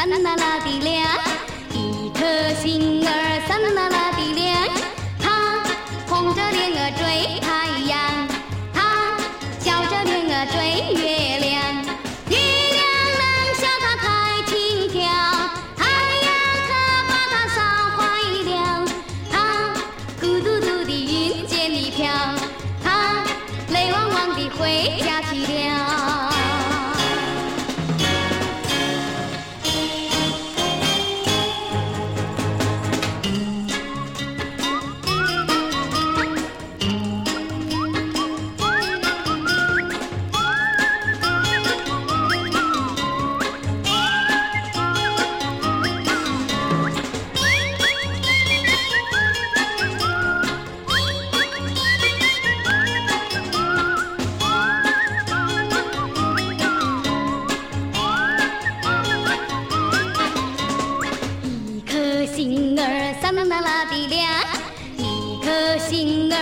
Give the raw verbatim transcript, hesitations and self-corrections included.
산나라디랴一颗星儿산나라디랴它红着脸儿追太阳，它笑着脸儿追月亮，月亮能笑它太轻佻，太阳可把它烧坏了，它孤独独地云间里飘，它泪汪汪地回家去了。星儿산나라디랴一颗星儿